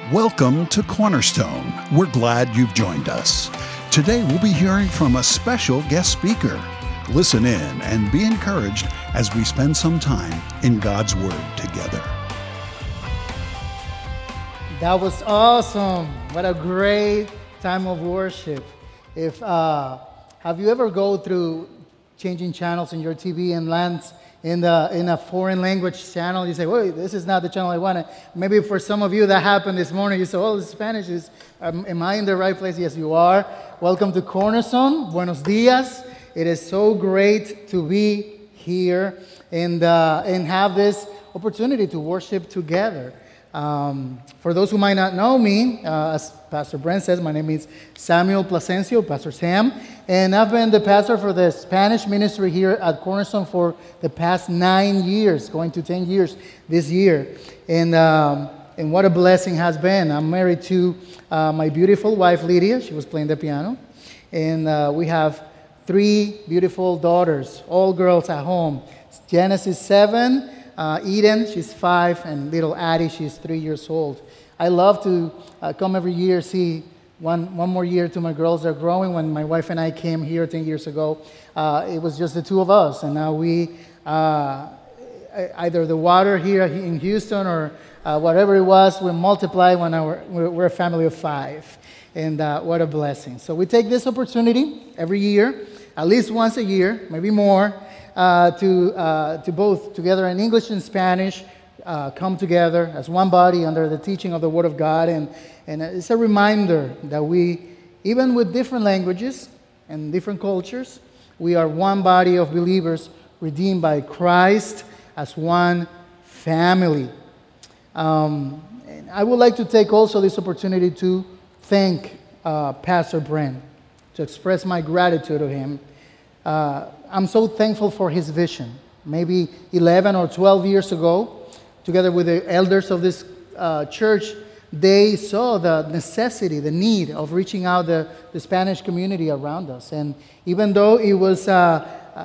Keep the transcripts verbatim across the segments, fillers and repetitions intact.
Welcome to Cornerstone. We're glad you've joined us. Today we'll be hearing from a special guest speaker. Listen in and be encouraged as we spend some time in God's Word together. That was awesome. What a great time of worship. If uh, have you ever go through changing channels in your T V and lands in the in a foreign language channel? You say, "Wait, this is not the channel I wanted." Maybe for some of you that happened this morning. You say, "Oh, Spanish is. Um, am I in the right place?" Yes, you are. Welcome to Cornerstone. Buenos dias. It is so great to be here and uh, and have this opportunity to worship together. Um, for those who might not know me, uh, as Pastor Brent says, my name is Samuel Plasencio, Pastor Sam, and I've been the pastor for the Spanish ministry here at Cornerstone for the past nine years, going to ten years this year. And um, and what a blessing has been. I'm married to uh, my beautiful wife, Lydia. She was playing the piano. And uh, we have three beautiful daughters, all girls at home. Genesis seven. Uh, Eden, she's five, and little Addie, she's three years old. I love to uh, come every year, see one one more year to my girls. They're growing. When my wife and I came here ten years ago, uh, it was just the two of us, and now we, uh, either the water here in Houston or uh, whatever it was, we multiply when our, we're, we're a family of five, and uh, what a blessing. So we take this opportunity every year, at least once a year, maybe more, Uh, to uh, to both together in English and Spanish uh, come together as one body under the teaching of the Word of God, and and it's a reminder that we, even with different languages and different cultures, we are one body of believers redeemed by Christ as one family. Um, and I would like to take also this opportunity to thank uh, Pastor Brent, to express my gratitude to him. Uh, I'm so thankful for his vision. Maybe eleven or twelve years ago, together with the elders of this uh, church, they saw the necessity, the need of reaching out the, the Spanish community around us. And even though it was a,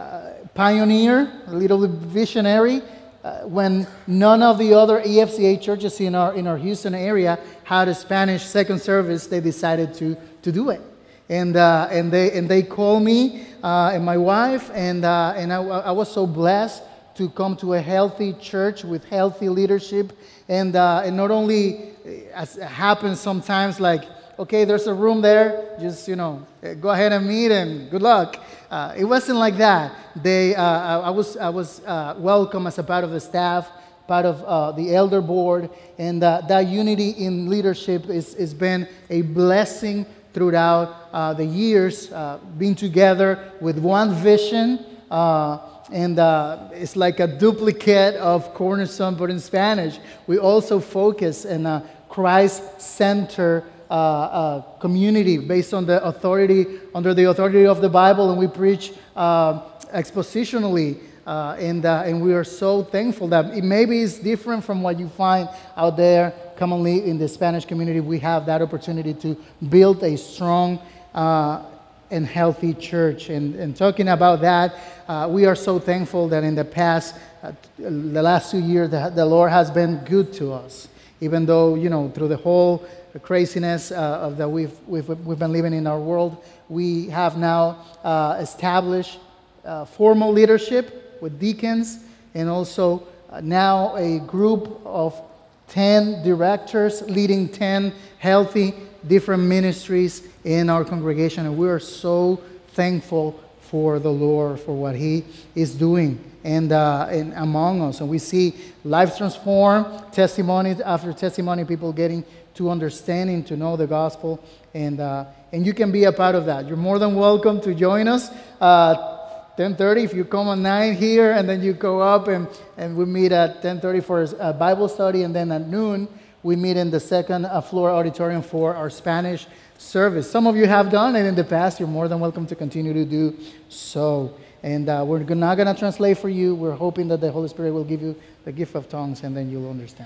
a pioneer, a little bit visionary, uh, when none of the other E F C A churches in our in our Houston area had a Spanish second service, they decided to to do it. And uh, and they and they called me uh, and my wife, and uh, and I, I was so blessed to come to a healthy church with healthy leadership, and uh, and not only as it happens sometimes, like, okay, there's a room there, just, you know, go ahead and meet and good luck. Uh, it wasn't like that. They uh, I was I was uh, welcome as a part of the staff, part of uh, the elder board, and uh, that unity in leadership is has been a blessing throughout uh, the years, uh, being together with one vision, uh, and uh, it's like a duplicate of Cornerstone, but in Spanish. We also focus in a Christ-centered uh, uh, community based on the authority, under the authority of the Bible, and we preach uh, expositionally. Uh, and uh, and we are so thankful that it maybe is different from what you find out there commonly in the Spanish community. We have that opportunity to build a strong uh, and healthy church. And, and talking about that, uh, we are so thankful that in the past, uh, the last two years, the, the Lord has been good to us. Even though, you know, through the whole craziness uh, of that we've, we've we've been living in our world, we have now uh, established uh, formal leadership with deacons, and also uh, now a group of ten directors leading ten healthy different ministries in our congregation. And we are so thankful for the Lord, for what He is doing and, uh, and among us. And we see lives transformed, testimony after testimony, people getting to understanding, to know the gospel. And, uh, and you can be a part of that. You're more than welcome to join us. Uh, ten thirty, if you come at nine here, and then you go up and, and we meet at ten thirty for a Bible study, and then at noon we meet in the second floor auditorium for our Spanish service. Some of you have done it in the past. You're more than welcome to continue to do so. And uh, we're not going to translate for you. We're hoping that the Holy Spirit will give you the gift of tongues, and then you'll understand.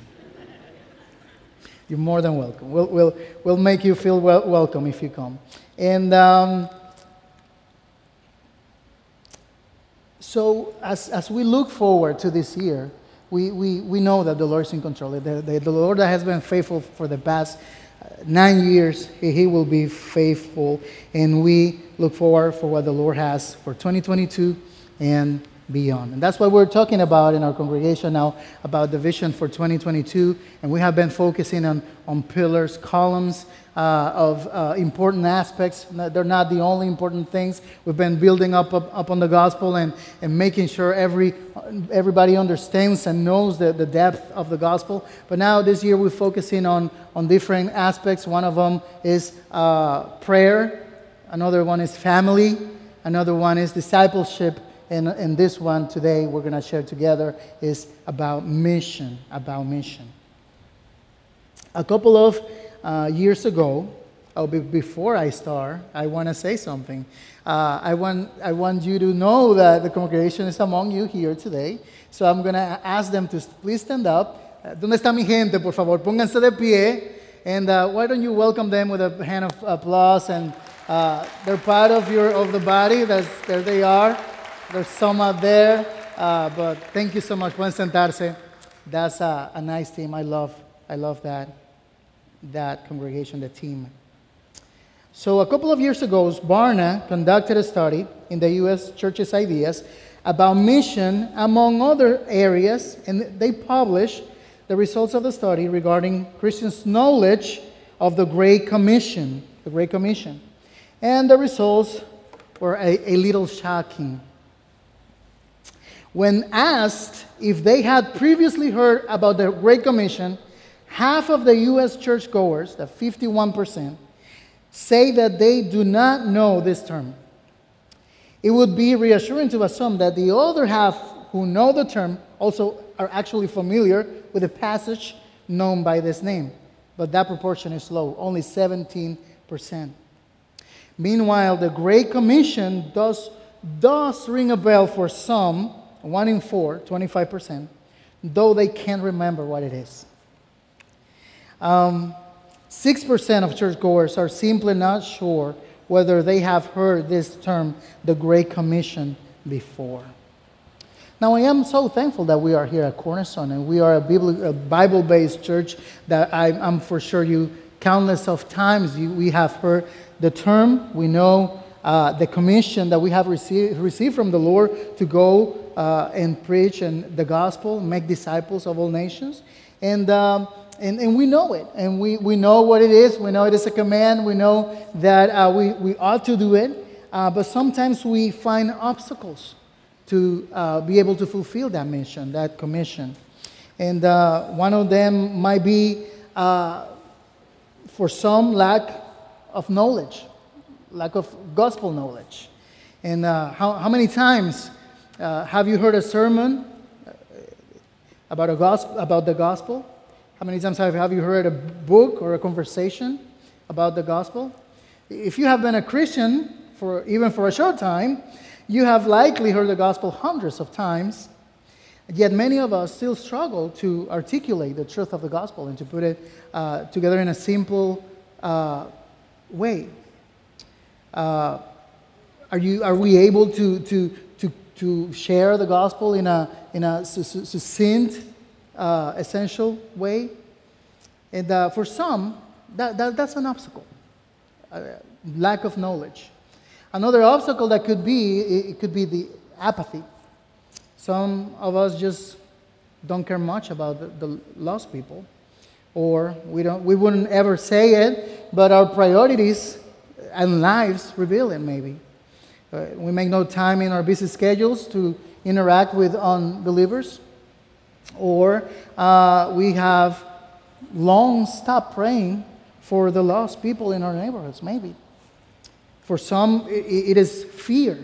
You're more than welcome. We'll, we'll, we'll make you feel wel- welcome if you come. And um, so as, as we look forward to this year, we, we, we know that the Lord is in control. The, the, the Lord that has been faithful for the past uh, nine years, he, he will be faithful. And we look forward for what the Lord has for twenty twenty-two and beyond. And that's what we're talking about in our congregation now, about the vision for twenty twenty-two. And we have been focusing on, on pillars, columns uh, of uh, important aspects. They're not the only important things. We've been building up up, up on the gospel and, and making sure every everybody understands and knows the, the depth of the gospel. But now this year we're focusing on, on different aspects. One of them is uh, prayer. Another one is family. Another one is discipleship. And, and this one today we're going to share together is about mission, about mission. A couple of uh, years ago, oh, be, before I start, I want to say something. Uh, I want I want you to know that the congregation is among you here today. So I'm going to ask them to please stand up. Uh, ¿Dónde está mi gente? Por favor, pónganse de pie. And uh, why don't you welcome them with a hand of applause? And uh, they're part of your of the body. That's, there they are. There's some out there, uh, but thank you so much. Pueden sentarse. That's a, a nice team. I love, I love that, that congregation, the team. So a couple of years ago, Barna conducted a study in the U S Church's Ideas about mission among other areas, and they published the results of the study regarding Christians' knowledge of the Great Commission, the Great Commission. And the results were a, a little shocking. When asked if they had previously heard about the Great Commission, half of the U S churchgoers, the fifty-one percent, say that they do not know this term. It would be reassuring to assume that the other half who know the term also are actually familiar with the passage known by this name. But that proportion is low, only seventeen percent. Meanwhile, the Great Commission does, does ring a bell for some, one in four, twenty-five percent, though they can't remember what it is. Um, six percent of churchgoers are simply not sure whether they have heard this term, the Great Commission, before. Now, I am so thankful that we are here at Cornerstone, and we are a Bible-based church that I, I'm for sure you, countless of times, you, we have heard the term. We know uh, the commission that we have received, received from the Lord to go Uh, and preach and the gospel, make disciples of all nations. And, um, and, and we know it. And we, we know what it is. We know it is a command. We know that uh, we, we ought to do it. Uh, but sometimes we find obstacles to uh, be able to fulfill that mission, that commission. And uh, one of them might be, uh, for some, lack of knowledge, lack of gospel knowledge. And uh, how, how many times Uh, have you heard a sermon about a gospel, about the gospel? How many times have, have you heard a book or a conversation about the gospel? If you have been a Christian for even for a short time, you have likely heard the gospel hundreds of times. Yet many of us still struggle to articulate the truth of the gospel and to put it uh, together in a simple uh, way. Uh, are you? Are we able to to to to share the gospel in a in a succinct, uh, essential way? And uh, for some, that, that that's an obstacle, uh, lack of knowledge. Another obstacle that could be it could be the apathy. Some of us just don't care much about the, the lost people, or we don't we wouldn't ever say it, but our priorities and lives reveal it maybe. Uh, we make no time in our busy schedules to interact with unbelievers, or uh, we have long stopped praying for the lost people in our neighborhoods, maybe. For some, it, it is fear.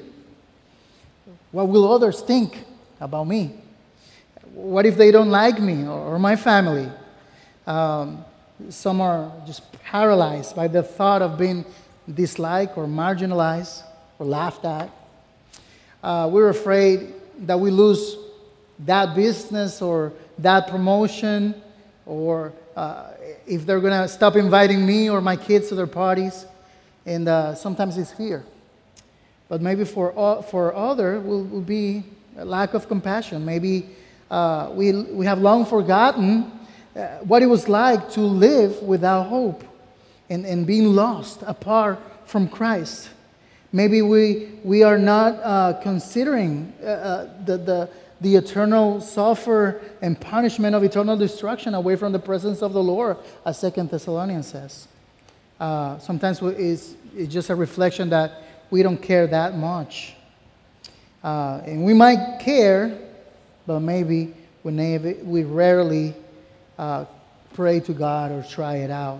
What will others think about me? What if they don't like me or, or my family? Um, some are just paralyzed by the thought of being disliked or marginalized or laughed at. Uh, we're afraid that we lose that business or that promotion, or uh, if they're going to stop inviting me or my kids to their parties. And uh, sometimes it's fear. But maybe for uh, for other will, will be a lack of compassion. Maybe uh, we, we have long forgotten uh, what it was like to live without hope and, and being lost apart from Christ. Maybe we, we are not uh, considering uh, uh, the, the, the eternal suffer and punishment of eternal destruction away from the presence of the Lord, as Second Thessalonians says. Uh, sometimes it's, it's just a reflection that we don't care that much. Uh, and we might care, but maybe we, never, we rarely uh, pray to God or try it out.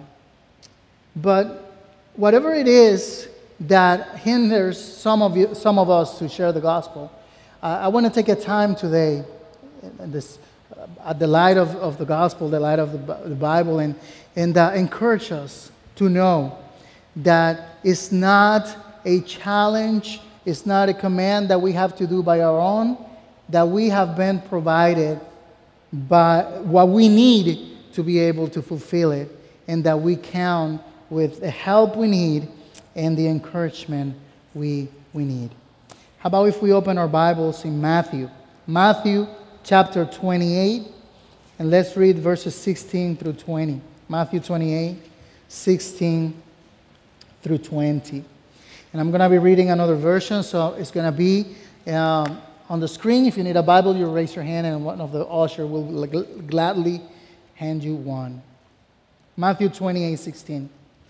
But whatever it is that hinders some of you, some of us to share the gospel, uh, I want to take a time today, in this, uh, at the light of, of the gospel, the light of the, the Bible, and, and uh, encourage us to know that it's not a challenge, it's not a command that we have to do by our own, that we have been provided by what we need to be able to fulfill it, and that we count with the help we need and the encouragement we, we need. How about if we open our Bibles in Matthew? Matthew chapter twenty-eight, and let's read verses sixteen through twenty. Matthew twenty-eight, sixteen through twenty. And I'm going to be reading another version, so it's going to be um, on the screen. If you need a Bible, you raise your hand, and one of the ushers will gladly hand you one. Matthew twenty-eight, sixteen.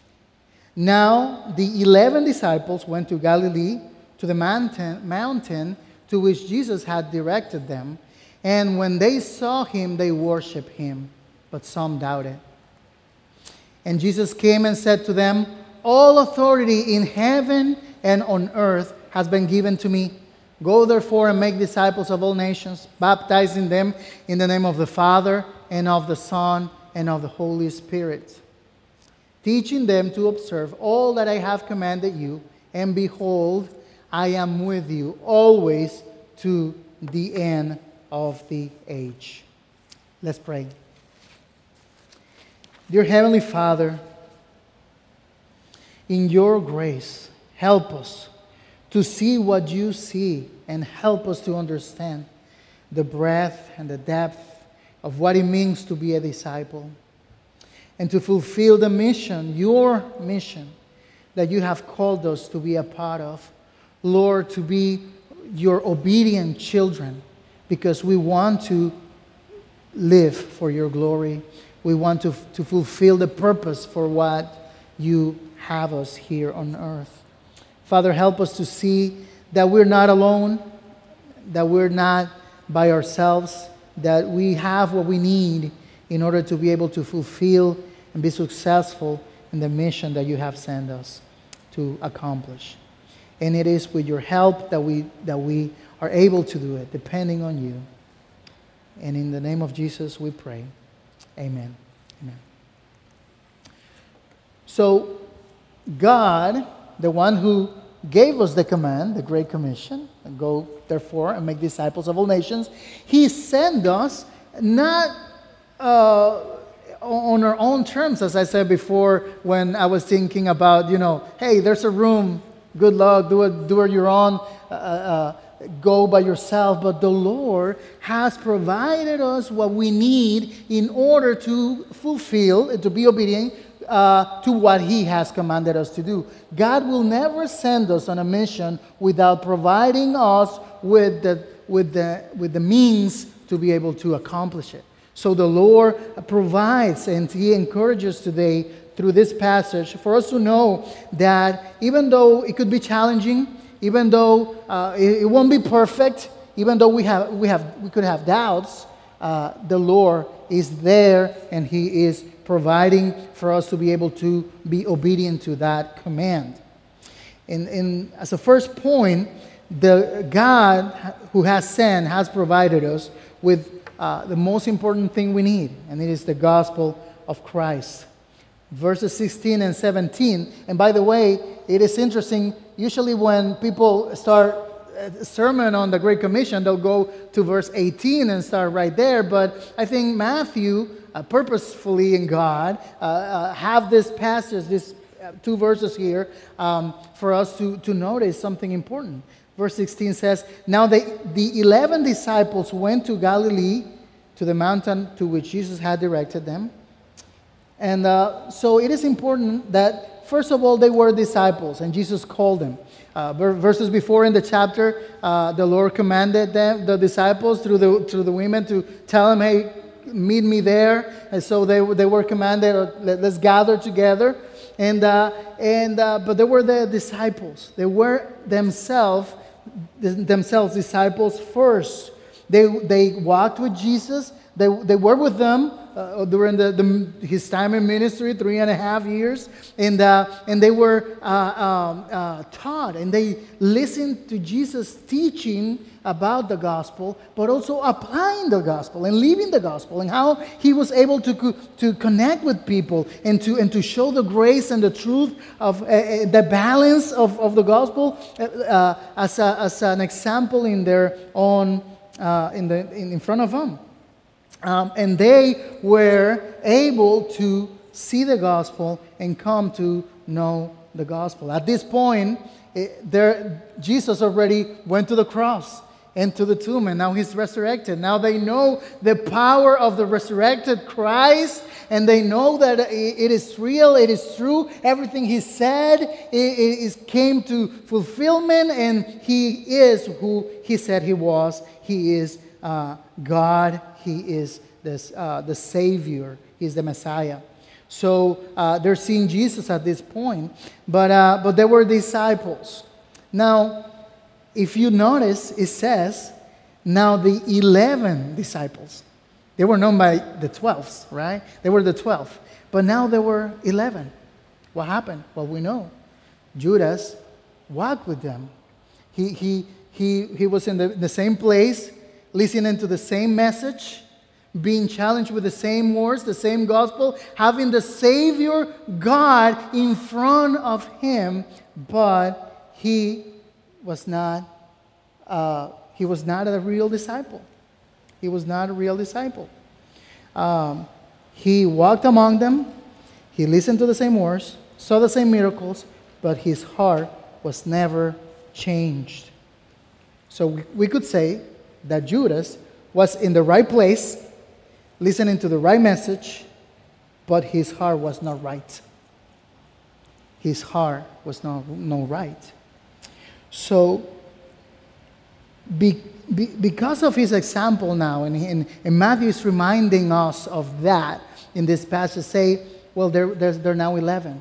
Now the eleven disciples went to Galilee, to the mountain, mountain to which Jesus had directed them. And when they saw him, they worshipped him, but some doubted. And Jesus came and said to them, all authority in heaven and on earth has been given to me. Go therefore and make disciples of all nations, baptizing them in the name of the Father and of the Son and of the Holy Spirit, teaching them to observe all that I have commanded you. And behold, I am with you always to the end of the age. Let's pray. Dear Heavenly Father, in your grace, help us to see what you see and help us to understand the breadth and the depth of what it means to be a disciple and to fulfill the mission, your mission, that you have called us to be a part of. Lord, to be your obedient children, because we want to live for your glory. We want to, to fulfill the purpose for what you have us here on earth. Father, help us to see that we're not alone, that we're not by ourselves, that we have what we need in order to be able to fulfill and be successful in the mission that you have sent us to accomplish. And it is with your help that we that we are able to do it, depending on you. And in the name of Jesus we pray. Amen. Amen. So God, the one who gave us the command, the Great Commission, and go therefore and make disciples of all nations, he sent us not uh, on our own terms, as I said before when I was thinking about, you know, hey, there's a room, good luck, do it, do it your own, uh, uh, go by yourself. But the Lord has provided us what we need in order to fulfill, to be obedient uh, to what He has commanded us to do. God will never send us on a mission without providing us with the, with the, with the means to be able to accomplish it. So the Lord provides, and He encourages today through this passage for us to know that even though it could be challenging, even though uh, it, it won't be perfect, even though we have we have we could have doubts, uh, the Lord is there and He is providing for us to be able to be obedient to that command. And, and as a first point, the God who has sent has provided us with Uh, the most important thing we need, and it is the gospel of Christ. Verses sixteen and seventeen, and by the way, it is interesting, usually when people start a sermon on the Great Commission, they'll go to verse eighteen and start right there, but I think Matthew, uh, purposefully in God, uh, uh, have this passage, this uh, two verses here, um, for us to, to notice something important. Verse sixteen says, Now the, the eleven disciples went to Galilee, to the mountain to which Jesus had directed them. And uh, so it is important that, first of all, they were disciples, and Jesus called them. Uh, verses before in the chapter, uh, the Lord commanded them, the disciples, through the through the women, to tell them, hey, meet me there. And so they, they were commanded, Let, let's gather together. And uh, and uh, but they were the disciples. They were themselves themselves disciples first. They they walked with Jesus. They they were with them uh, during the, the his time in ministry, three and a half years, and uh, and they were uh, um, uh, taught, and they listened to Jesus teaching about the gospel, but also applying the gospel and living the gospel, and how he was able to co- to connect with people and to and to show the grace and the truth of uh, uh, the balance of, of the gospel uh, uh, as a, as an example in their own uh, in the in, in front of them. Um, and they were able to see the gospel and come to know the gospel. At this point, it, there, Jesus already went to the cross and to the tomb, and now he's resurrected. Now they know the power of the resurrected Christ, and they know that it is real, it is true. Everything he said it, it came to fulfillment, and he is who he said he was. He is uh, God. He is this, uh, the Savior. He's the Messiah. So uh, they're seeing Jesus at this point. But, uh, but they were disciples. Now, if you notice, it says, now the eleven disciples. They were known by the twelve, right? They were the twelve. But now there were eleven. What happened? Well, we know. Judas walked with them. He, he, he, he was in the, the same place, listening to the same message, being challenged with the same words, the same gospel, having the Savior God in front of him, but he was not. Uh, he was not a real disciple. He was not a real disciple. Um, he walked among them. He listened to the same words, saw the same miracles, but his heart was never changed. So we, we could say that Judas was in the right place, listening to the right message, but his heart was not right. His heart was not, not right. So, be, be, because of his example now, and, and, and Matthew is reminding us of that in this passage, say, well, there, there's, there are now eleven.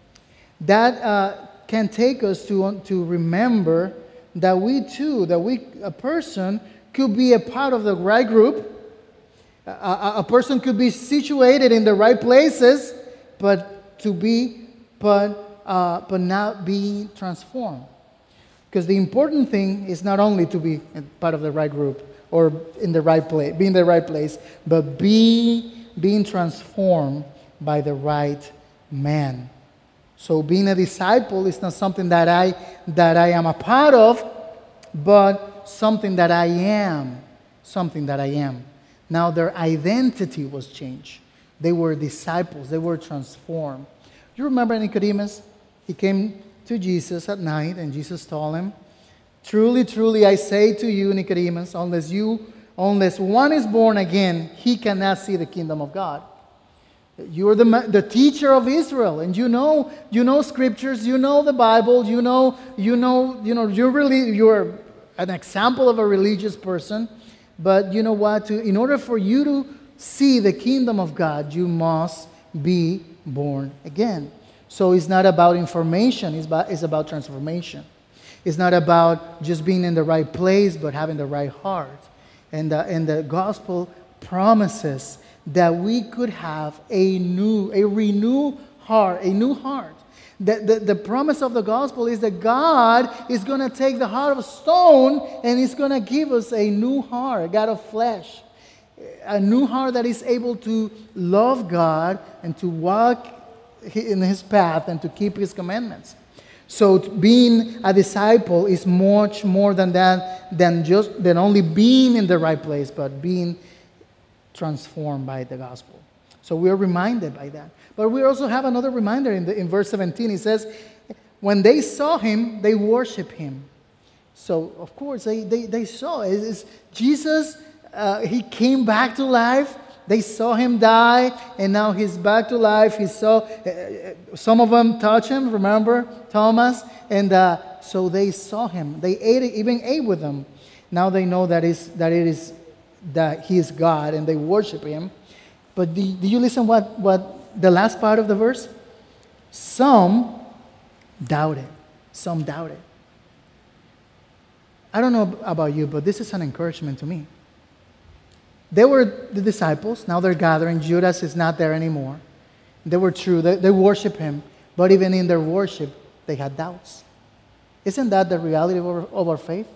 That uh, can take us to, to remember that we too, that we, a person could be a part of the right group. A, a, a person could be situated in the right places, but to be, but uh, but not being transformed. Because the important thing is not only to be part of the right group or in the right place, be in the right place, but be being transformed by the right man. So being a disciple is not something that I that I am a part of, but something that I am, something that I am. Now their identity was changed. They were disciples. They were transformed. You remember Nicodemus? He came to Jesus at night, and Jesus told him, "Truly, truly, I say to you, Nicodemus, unless you, unless one is born again, he cannot see the kingdom of God." You are the, the teacher of Israel, and you know you know scriptures, you know the Bible, you know you know you know you're really you're an example of a religious person. But you know what? To, in order for you to see the kingdom of God, you must be born again. So it's not about information, it's about, it's about transformation. It's not about just being in the right place, but having the right heart. And the, and the gospel promises that we could have a new, a renewed heart, a new heart. The, the, the promise of the gospel is that God is going to take the heart of stone and He's going to give us a new heart, a God of flesh. A new heart that is able to love God and to walk in His path and to keep His commandments. So being a disciple is much more than that, than just than only being in the right place, but being transformed by the gospel. So we are reminded by that. But we also have another reminder in, the, in verse seventeen. It says, when they saw Him, they worshiped Him. So, of course, they, they, they saw it. It's Jesus, uh, he came back to life. They saw him die, and now he's back to life. He saw, uh, some of them touched him, remember, Thomas? And uh, so they saw him. They ate it, even ate with him. Now they know that, is, that it is that he is God, and they worship him. But do, do you listen what, what the last part of the verse? Some doubted. Some doubted. I don't know about you, but this is an encouragement to me. They were the disciples. Now they're gathering. Judas is not there anymore. They were true. They, they worship him. But even in their worship, they had doubts. Isn't that the reality of our, of our faith?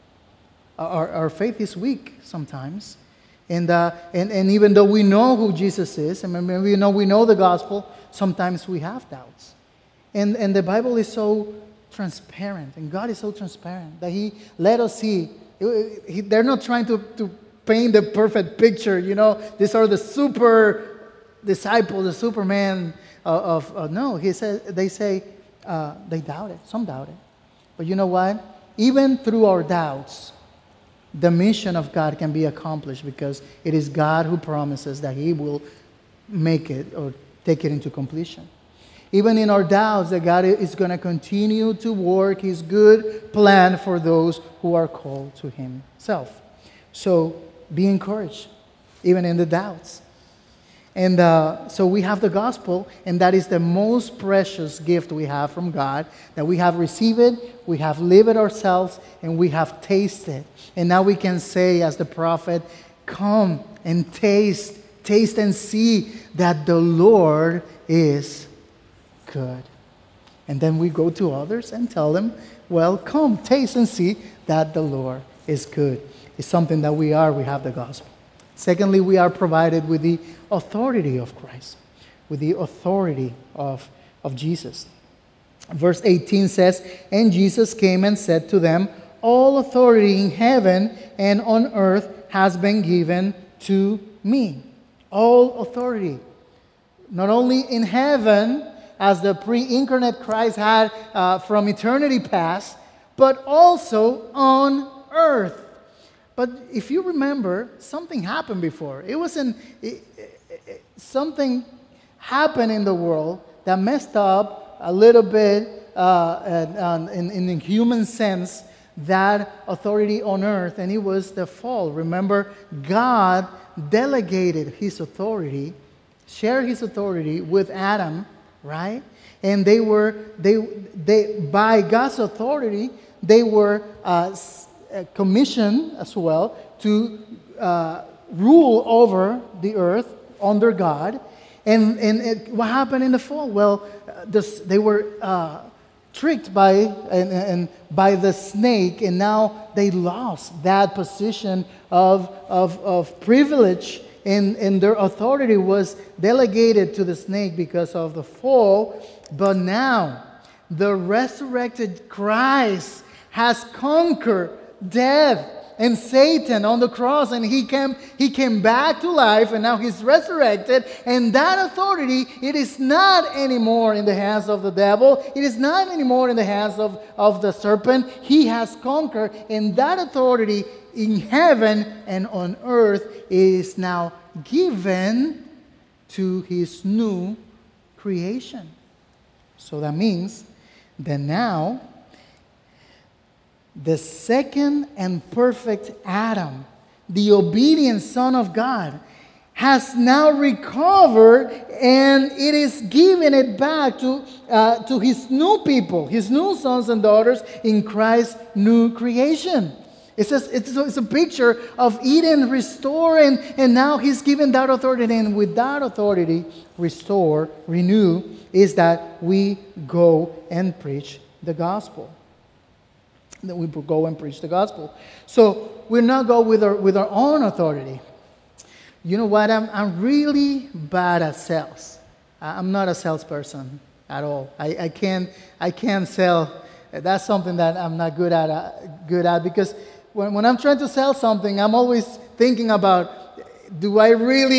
Our, our faith is weak sometimes. And, uh, and, and even though we know who Jesus is, and we know, we know the gospel, sometimes we have doubts. And, and the Bible is so transparent, and God is so transparent that he let us see. He, they're not trying to, to paint the perfect picture, you know. These are the super disciples, the Superman of, of uh, no. He says they say uh, they doubted. Some doubted, but you know what? Even through our doubts, the mission of God can be accomplished because it is God who promises that He will make it or take it into completion. Even in our doubts, that God is going to continue to work His good plan for those who are called to Himself. So be encouraged, even in the doubts. And uh, so we have the gospel, and that is the most precious gift we have from God, that we have received it, we have lived it ourselves, and we have tasted. And now we can say, as the prophet, come and taste, taste and see that the Lord is good. And then we go to others and tell them, well, come, taste and see that the Lord is good. It's something that we are, we have the gospel. Secondly, we are provided with the authority of Christ, with the authority of, of Jesus. Verse eighteen says, and Jesus came and said to them, all authority in heaven and on earth has been given to me. All authority. Not only in heaven, as the pre-incarnate Christ had uh, from eternity past, but also on earth. But if you remember, something happened before. It wasn't it, it, something happened in the world that messed up a little bit uh, and, um, in, in the human sense that authority on earth, and it was the fall. Remember, God delegated His authority, shared His authority with Adam, right? And they were they they by God's authority they were. Uh, commission as well to uh, rule over the earth under God. And, and it, what happened in the fall? Well, uh, this, they were uh, tricked by and, and by the snake, and now they lost that position of, of, of privilege, and, and their authority was delegated to the snake because of the fall. But now the resurrected Christ has conquered death and Satan on the cross, and he came he came back to life, and now he's resurrected, and that authority, it is not anymore in the hands of the devil, it is not anymore in the hands of, of the serpent. He has conquered, and that authority in heaven and on earth is now given to His new creation. So that means that now the second and perfect Adam, the obedient Son of God, has now recovered, and it is giving it back to, uh, to His new people, His new sons and daughters in Christ's new creation. It says it's a, it's a picture of Eden restoring, and now He's given that authority, and with that authority, restore, renew, is that we go and preach the gospel. That we go and preach the gospel. So we not go with our with our own authority. You know what? I'm I'm really bad at sales. I'm not a salesperson at all. I, I can't I can't sell. That's something that I'm not good at uh, good at because when when I'm trying to sell something, I'm always thinking about, do I really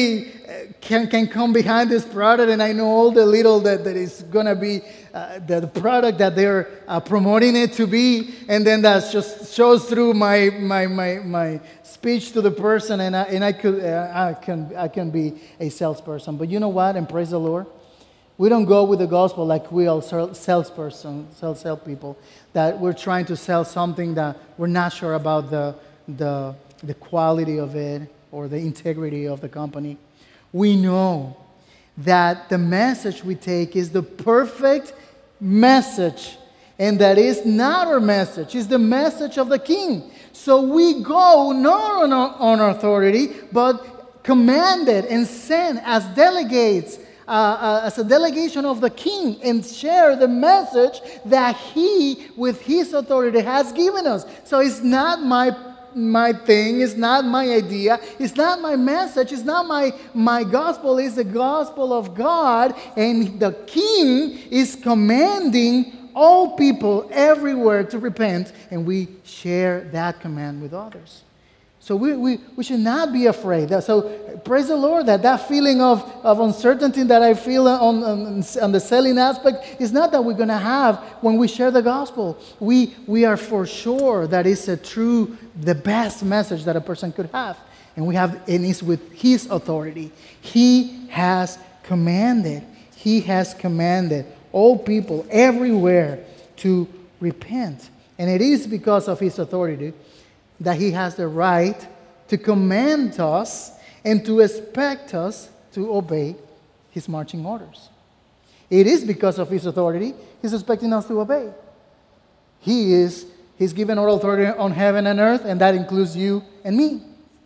uh, can, can come behind this product, and I know all the little that, that is going to be uh, the, the product that they're uh, promoting it to be, and then that just shows through my my my, my speech to the person, and I, and I could uh, I can I can be a salesperson. But you know what? And praise the Lord, we don't go with the gospel like we all salesperson, sell sell people, that we're trying to sell something that we're not sure about the the the quality of it or the integrity of the company. We know that the message we take is the perfect message, and that is not our message, it's the message of the King. So we go not on our, on our authority, but commanded and sent as delegates, uh, uh, as a delegation of the King, and share the message that He, with His authority, has given us. So it's not my my thing, it's not my idea, it's not my message, it's not my, my gospel, it's the gospel of God, and the King is commanding all people everywhere to repent, and we share that command with others. So we, we, we should not be afraid. So praise the Lord that that feeling of, of uncertainty that I feel on, on, on the selling aspect is not that we're going to have when we share the gospel. We, we are for sure that it's a true, the best message that a person could have. And we have, and it's with His authority. He has commanded, He has commanded all people everywhere to repent. And it is because of His authority that He has the right to command us and to expect us to obey His marching orders. It is because of His authority He's expecting us to obey. He is, He's given all authority on heaven and earth, and that includes you and me.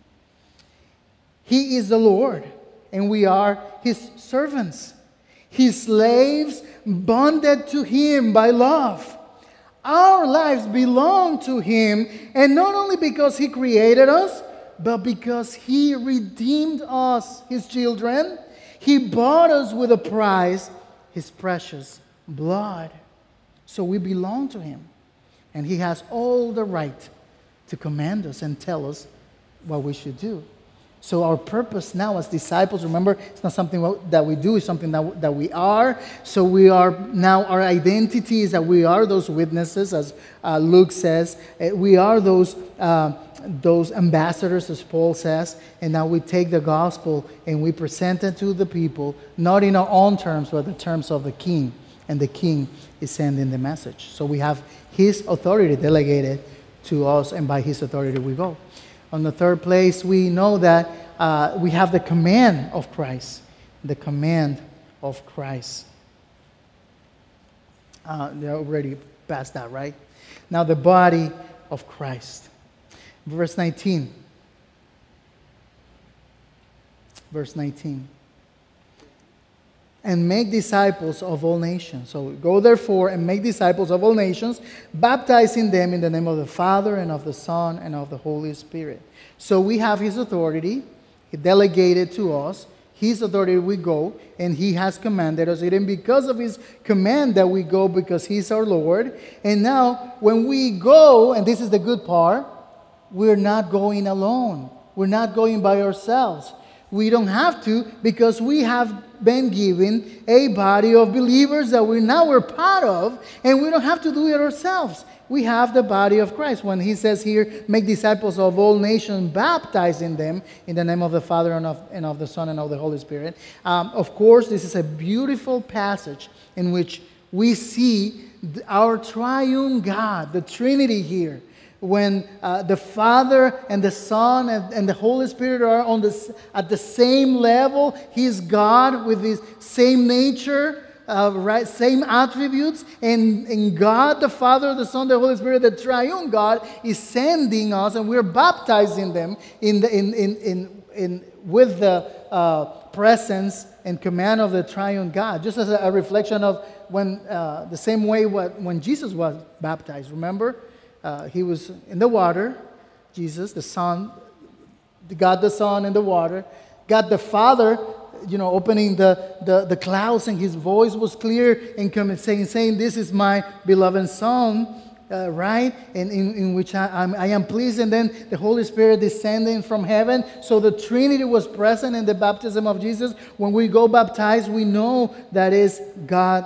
He is the Lord, and we are His servants, His slaves, bonded to Him by love. Our lives belong to Him, and not only because He created us, but because He redeemed us, His children. He bought us with a price, His precious blood. So we belong to Him, and He has all the right to command us and tell us what we should do. So our purpose now as disciples, remember, it's not something that we do, it's something that, that we are. So we are now, our identity is that we are those witnesses, as uh, Luke says. We are those, uh, those ambassadors, as Paul says. And now we take the gospel and we present it to the people, not in our own terms, but the terms of the King. And the King is sending the message. So we have His authority delegated to us, and by His authority we go. On the third place, we know that uh, we have the command of Christ. The command of Christ. Uh, they already passed that, right? Now, the body of Christ. Verse nineteen. Verse nineteen. And make disciples of all nations. So go therefore and make disciples of all nations, baptizing them in the name of the Father and of the Son and of the Holy Spirit. So we have His authority. He delegated to us. His authority we go, and He has commanded us. And because of His command that we go, because He's our Lord. And now when we go, and this is the good part, we're not going alone. We're not going by ourselves. We don't have to, because we have been given a body of believers that we now we're part of, and we don't have to do it ourselves. We have the body of Christ. When He says here, make disciples of all nations, baptizing them in the name of the Father and of, and of the Son and of the Holy Spirit. Um, of course, this is a beautiful passage in which we see our triune God, the Trinity here. When uh, the Father and the Son and, and the Holy Spirit are on the, at the same level, He is God with His same nature, uh, right, same attributes, and, and God, the Father, the Son, the Holy Spirit, the triune God, is sending us, and we're baptizing them in the, in, in, in, in, with the uh, presence and command of the triune God, just as a, a reflection of when uh, the same way what, when Jesus was baptized, remember? Uh, he was in the water, Jesus, the Son, God the Son in the water, God the Father, you know, opening the, the, the clouds, and His voice was clear and coming, saying, saying, this is my beloved Son, uh, right? And in, in which I, I'm, I am pleased, and then the Holy Spirit descending from heaven. So the Trinity was present in the baptism of Jesus. When we go baptized, we know that is God,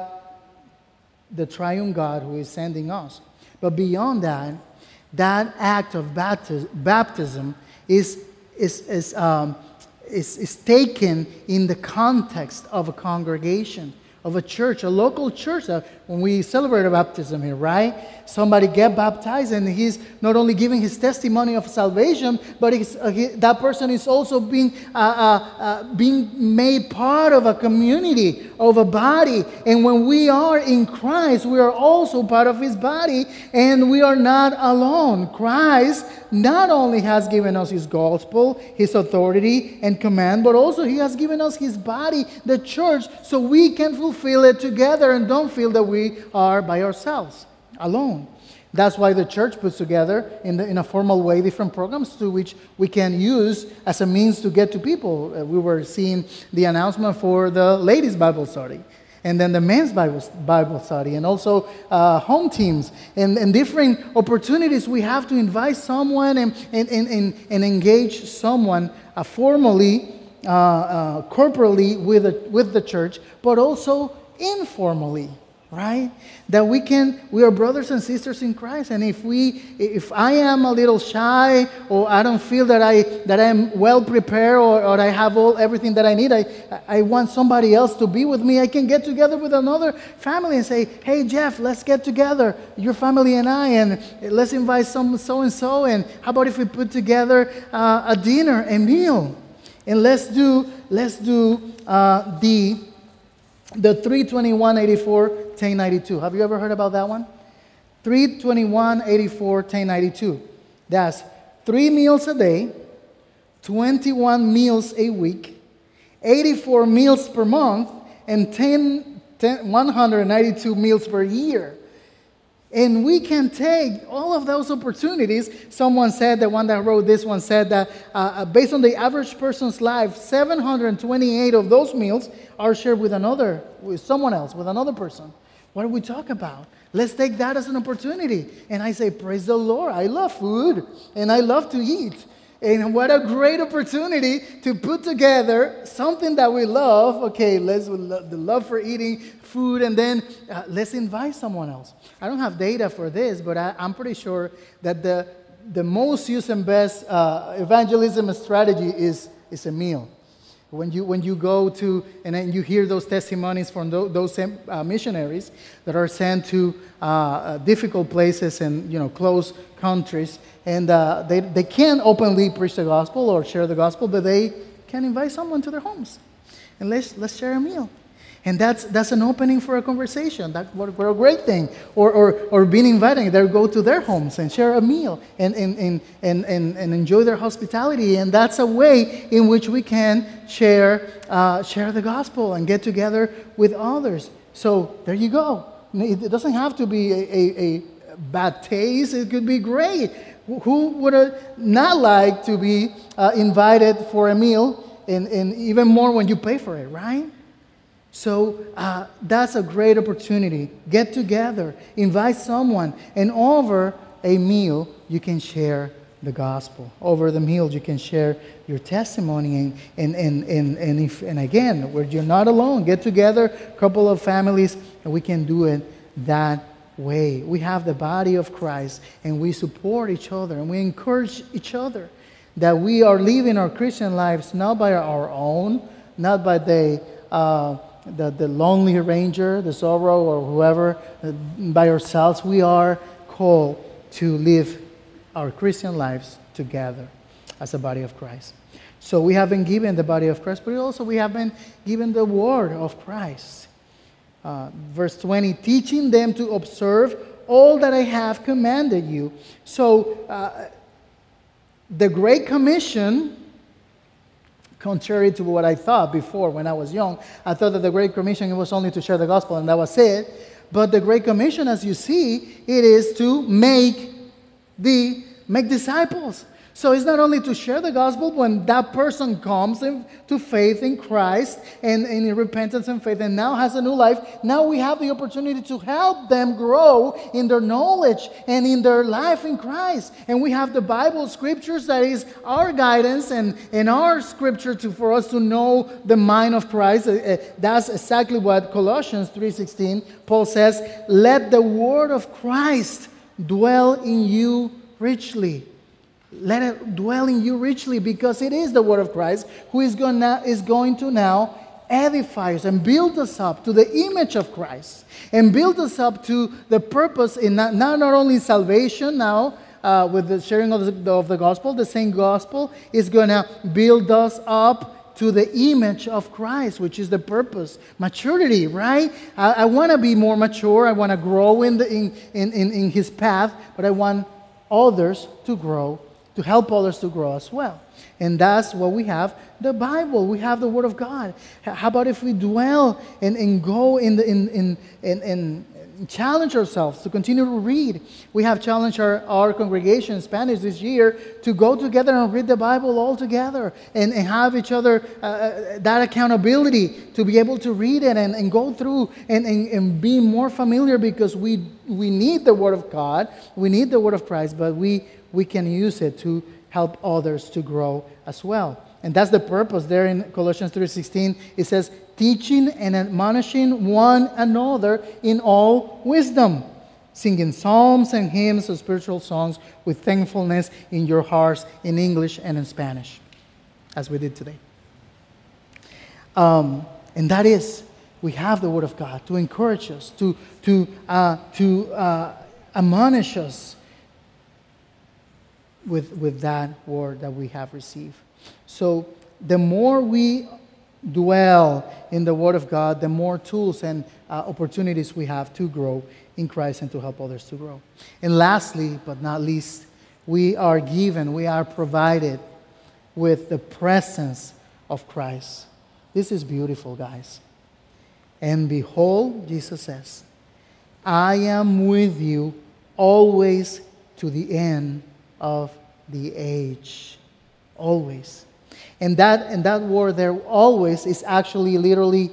the triune God, who is sending us. But beyond that, that act of baptism, baptism is, is, is, um, is, is taken in the context of a congregation, of a church, a local church. That when we celebrate a baptism here, right? Somebody get baptized, and he's not only giving his testimony of salvation, but he's, uh, he, that person is also being uh, uh, uh, being made part of a community, of a body. And when we are in Christ, we are also part of His body, and we are not alone. Christ not only has given us His gospel, His authority and command, but also He has given us His body, the church, so we can fulfill it together and don't feel that we are by ourselves, alone. That's why the church puts together in, the, in a formal way different programs to which we can use as a means to get to people. Uh, we were seeing the announcement for the ladies' Bible study, and then the men's Bible, Bible study, and also uh, home teams, and, and different opportunities. We have to invite someone and, and, and, and engage someone uh, formally, uh, uh, corporately with the, with the church, but also informally. Right? That we can, we are brothers and sisters in Christ. And if we, if I am a little shy, or I don't feel that I, that I am well prepared, or, or I have all, everything that I need, I, I want somebody else to be with me, I can get together with another family and say, hey, Jeff, let's get together, your family and I, and let's invite some so-and-so, and how about if we put together uh, a dinner, a meal, and let's do, let's do uh, the, The three twenty-one eighty-four ten ninety-two. Have you ever heard about that one? three twenty-one eighty-four ten ninety-two. That's three meals a day, twenty-one meals a week, eighty-four meals per month, and ten, ten, one hundred ninety-two meals per year. And we can take all of those opportunities. Someone said, the one that wrote this one said that uh, based on the average person's life, seven hundred twenty-eight of those meals are shared with another, with someone else, with another person. What do we talk about? Let's take that as an opportunity. And I say, praise the Lord. I love food, and I love to eat. And what a great opportunity to put together something that we love. Okay, let's the love for eating food, and then uh, let's invite someone else. I don't have data for this, but I, I'm pretty sure that the the most used and best uh, evangelism strategy is is a meal. When you when you go to and then you hear those testimonies from those, those uh, missionaries that are sent to uh, uh, difficult places and you know close countries, and uh, they they can't openly preach the gospel or share the gospel, but they can invite someone to their homes, and let's let's share a meal. And that's that's an opening for a conversation. That what, what a great thing. Or or or being invited, they go to their homes and share a meal and and, and, and, and and enjoy their hospitality. And that's a way in which we can share uh, share the gospel and get together with others. So there you go. It doesn't have to be a, a, a bad taste. It could be great. Who would not like to be uh, invited for a meal, and, and even more when you pay for it, right? So uh, that's a great opportunity. Get together, invite someone, and over a meal, you can share the gospel. Over the meal, you can share your testimony. And, and, and, and, and, if, and again, where you're not alone, get together, a couple of families, and we can do it that way. We have the body of Christ, and we support each other, and we encourage each other that we are living our Christian lives not by our own, not by the... Uh, The, the lonely ranger, the sorrow, or whoever, uh, by ourselves. We are called to live our Christian lives together as a body of Christ. So we have been given the body of Christ, but also we have been given the word of Christ. Uh, verse twenty, teaching them to observe all that I have commanded you. So uh, the Great Commission, contrary to what I thought before when I was young, I thought that the Great Commission was only to share the gospel and that was it. But the Great Commission, as you see, it is to make the make disciples. So it's not only to share the gospel when that person comes into faith in Christ and in repentance and faith and now has a new life. Now we have the opportunity to help them grow in their knowledge and in their life in Christ. And we have the Bible scriptures that is our guidance and, and our scripture to, for us to know the mind of Christ. Uh, that's exactly what Colossians three sixteen, Paul says, let the word of Christ dwell in you richly. Let it dwell in you richly, because it is the word of Christ who is going, now, is going to now edify us and build us up to the image of Christ and build us up to the purpose in not, not only salvation now uh, with the sharing of the, of the gospel. The same gospel is going to build us up to the image of Christ, which is the purpose. Maturity, right? I, I want to be more mature. I want to grow in, the, in, in, in, in his path, but I want others to grow, to help others to grow as well. And that's what we have, the Bible. We have the Word of God. How about if we dwell and, and go in, the, in, in, in, in challenge ourselves to continue to read? We have challenged our, our congregation in Spanish this year to go together and read the Bible all together and, and have each other uh, that accountability to be able to read it and, and go through and, and, and be more familiar, because we, we need the Word of God. We need the Word of Christ, but we we can use it to help others to grow as well. And that's the purpose there in Colossians three sixteen. It says, teaching and admonishing one another in all wisdom, singing psalms and hymns of spiritual songs with thankfulness in your hearts, in English and in Spanish, as we did today. Um, and that is, we have the Word of God to encourage us, to, to, uh, to uh, admonish us, with with that word that we have received. So the more we dwell in the Word of God, the more tools and uh, opportunities we have to grow in Christ and to help others to grow. And lastly, but not least, we are given, we are provided with the presence of Christ. This is beautiful, guys. And behold, Jesus says, I am with you always to the end of the age. Always. And that and that word there, always, is actually literally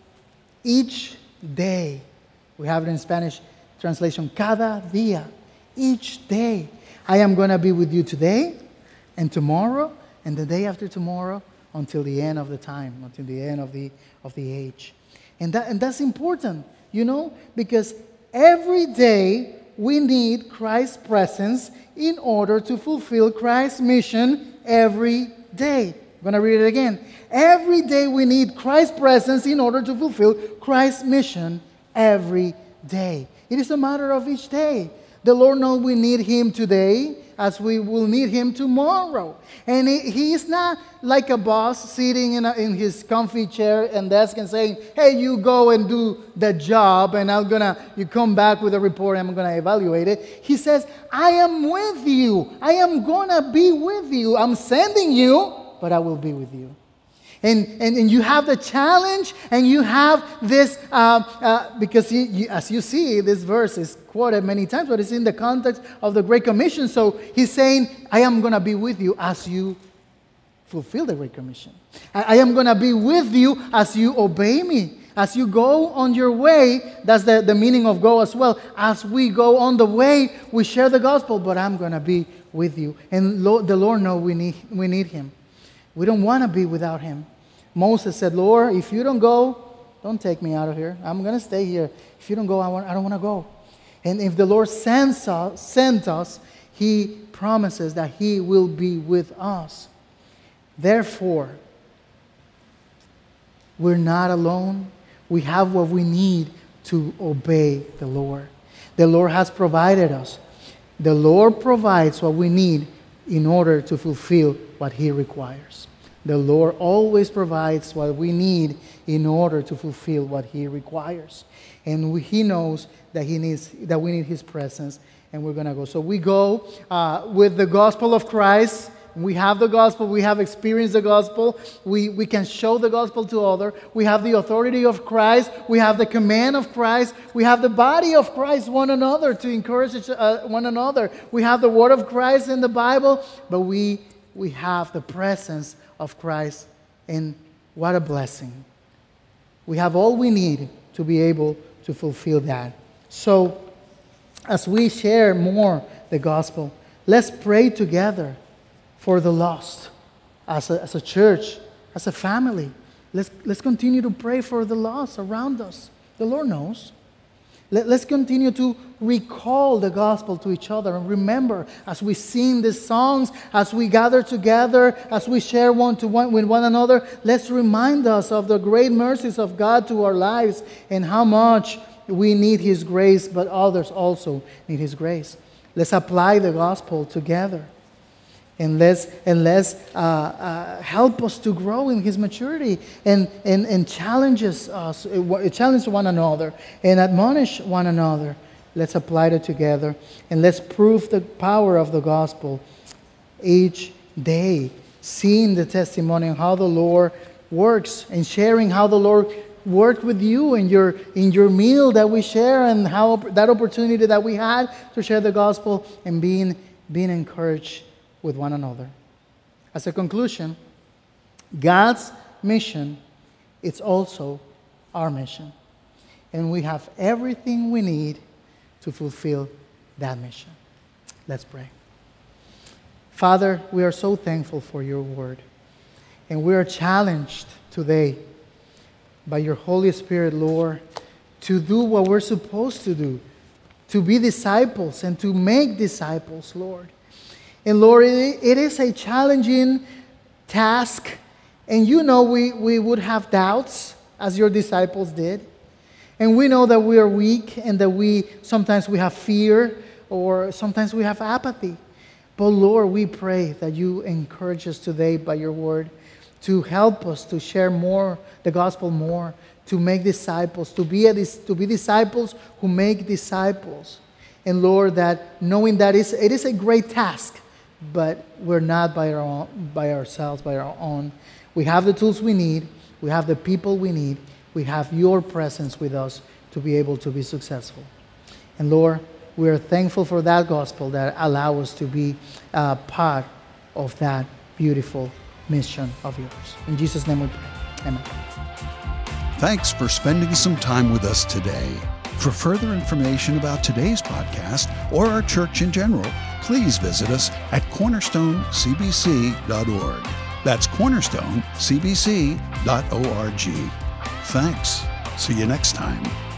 each day. We have it in Spanish translation, cada día. Each day. I am going to be with you today and tomorrow and the day after tomorrow until the end of the time, until the end of the of the age. And that and that's important, you know, because every day we need Christ's presence in order to fulfill Christ's mission every day. I'm going to read it again. Every day we need Christ's presence in order to fulfill Christ's mission every day. It is a matter of each day. The Lord knows we need Him today as we will need Him tomorrow. And He, he is not like a boss sitting in, a, in his comfy chair and desk and saying, hey, you go and do the job and I'm gonna, you come back with a report and I'm going to evaluate it. He says, I am with you. I am going to be with you. I'm sending you, but I will be with you. And, and, and you have the challenge, and you have this, uh, uh, because you, you, as you see, this verse is quoted many times, but it's in the context of the Great Commission. So he's saying, I am going to be with you as you fulfill the Great Commission. I, I am going to be with you as you obey me. As you go on your way, that's the, the meaning of go as well. As we go on the way, we share the gospel, but I'm going to be with you. And Lord, the Lord knows we need, we need Him. We don't want to be without Him. Moses said, Lord, if you don't go, don't take me out of here. I'm going to stay here. If you don't go, I, want, I don't want to go. And if the Lord sends us, sends us, He promises that He will be with us. Therefore, we're not alone. We have what we need to obey the Lord. The Lord has provided us. The Lord provides what we need in order to fulfill what He requires. The Lord always provides what we need in order to fulfill what He requires. And we, He knows that He needs that we need His presence, and we're going to go. So we go uh, with the gospel of Christ We have the gospel. We have experienced the gospel. We, we can show the gospel to others. We have the authority of Christ. We have the command of Christ. We have the body of Christ, one another, to encourage each, uh, one another. We have the word of Christ in the Bible, but we, we have the presence of Christ. And what a blessing. We have all we need to be able to fulfill that. So, as we share more the gospel, let's pray together for the lost as a, as a church, as a family. Let's, let's continue to pray for the lost around us. The Lord knows. Let, let's continue to recall the gospel to each other and remember as we sing these songs, as we gather together, as we share one to one with one another, let's remind us of the great mercies of God to our lives and how much we need His grace, but others also need His grace. Let's apply the gospel together. And let's, and let's uh, uh, help us to grow in His maturity and, and, and challenges us, challenge one another and admonish one another. Let's apply it together and let's prove the power of the gospel each day, seeing the testimony of how the Lord works and sharing how the Lord worked with you in your, in your meal that we share and how that opportunity that we had to share the gospel and being, being encouraged with one another. As a conclusion, God's mission is also our mission. And we have everything we need to fulfill that mission. Let's pray. Father, we are so thankful for your word. And we are challenged today by your Holy Spirit, Lord, to do what we're supposed to do, to be disciples and to make disciples, Lord. And Lord, it is a challenging task. And you know we, we would have doubts as your disciples did. And we know that we are weak and that we sometimes we have fear or sometimes we have apathy. But Lord, we pray that you encourage us today by your word to help us to share more, the gospel more, to make disciples, to be, a, to be disciples who make disciples. And Lord, that knowing that it's, it is a great task, but we're not by, our own, by ourselves, by our own. We have the tools we need. We have the people we need. We have your presence with us to be able to be successful. And Lord, we are thankful for that gospel that allows us to be uh, part of that beautiful mission of yours. In Jesus' name we pray. Amen. Thanks for spending some time with us today. For further information about today's podcast or our church in general, please visit us at cornerstone c b c dot org. That's cornerstone c b c dot org. Thanks. See you next time.